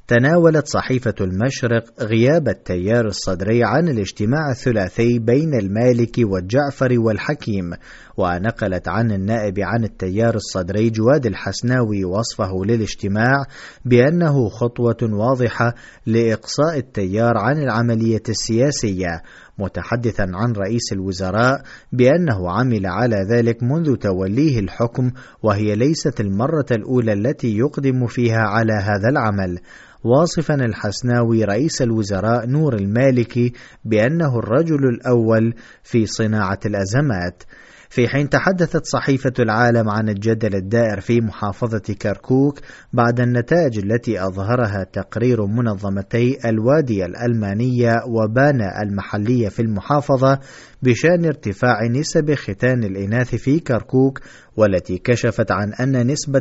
تناولت صحيفة المشرق غياب التيار الصدري عن الاجتماع الثلاثي بين المالكي والجعفري والحكيم، ونقلت عن النائب عن التيار الصدري جواد الحسناوي وصفه للاجتماع بأنه خطوة واضحة لإقصاء التيار عن العملية السياسية، متحدثا عن رئيس الوزراء بأنه عمل على ذلك منذ توليه الحكم، وهي ليست المرة الأولى التي يقدم فيها على هذا العمل، واصفا الحسناوي رئيس الوزراء نور المالكي بأنه الرجل الأول في صناعة الأزمات. في حين تحدثت صحيفة العالم عن الجدل الدائر في محافظة كركوك بعد النتائج التي أظهرها تقرير منظمتي الوادي الألمانية وبانا المحلية في المحافظة بشأن ارتفاع نسب ختان الإناث في كركوك، والتي كشفت عن أن نسبة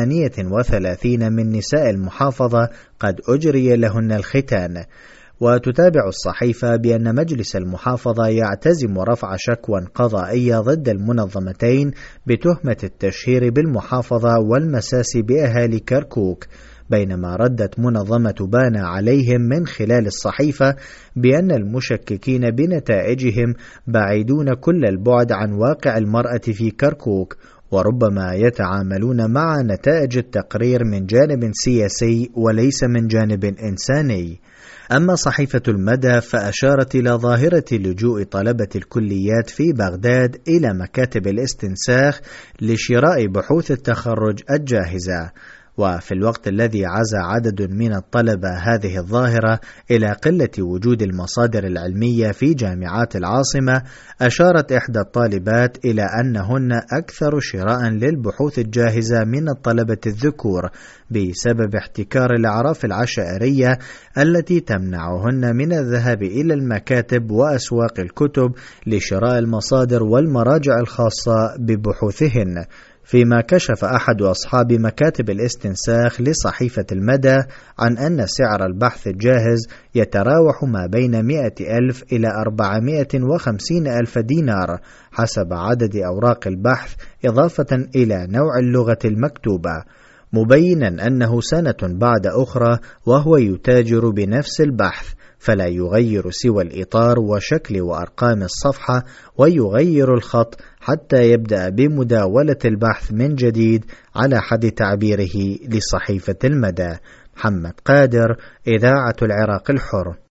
38 من نساء المحافظة قد أجري لهن الختان. وتتابع الصحيفة بأن مجلس المحافظة يعتزم رفع شكوى قضائية ضد المنظمتين بتهمة التشهير بالمحافظة والمساس بأهالي كركوك، بينما ردت منظمة بانا عليهم من خلال الصحيفة بأن المشككين بنتائجهم بعيدون كل البعد عن واقع المرأة في كركوك، وربما يتعاملون مع نتائج التقرير من جانب سياسي وليس من جانب إنساني. أما صحيفة المدى فأشارت إلى ظاهرة لجوء طلبة الكليات في بغداد إلى مكاتب الاستنساخ لشراء بحوث التخرج الجاهزة، وفي الوقت الذي عزى عدد من الطلبة هذه الظاهرة إلى قلة وجود المصادر العلمية في جامعات العاصمة، أشارت إحدى الطالبات إلى أنهن أكثر شراء للبحوث الجاهزة من الطلبة الذكور بسبب احتكار الأعراف العشائرية التي تمنعهن من الذهاب إلى المكاتب وأسواق الكتب لشراء المصادر والمراجع الخاصة ببحوثهن. فيما كشف أحد أصحاب مكاتب الاستنساخ لصحيفة المدى عن أن سعر البحث الجاهز يتراوح ما بين 100,000 إلى 450,000 دينار حسب عدد أوراق البحث، إضافة إلى نوع اللغة المكتوبة، مبينا أنه سنة بعد أخرى وهو يتاجر بنفس البحث، فلا يغير سوى الإطار وشكل وأرقام الصفحة ويغير الخط حتى يبدأ بمداولة البحث من جديد على حد تعبيره لصحيفة المدى. محمد قادر، إذاعة العراق الحر.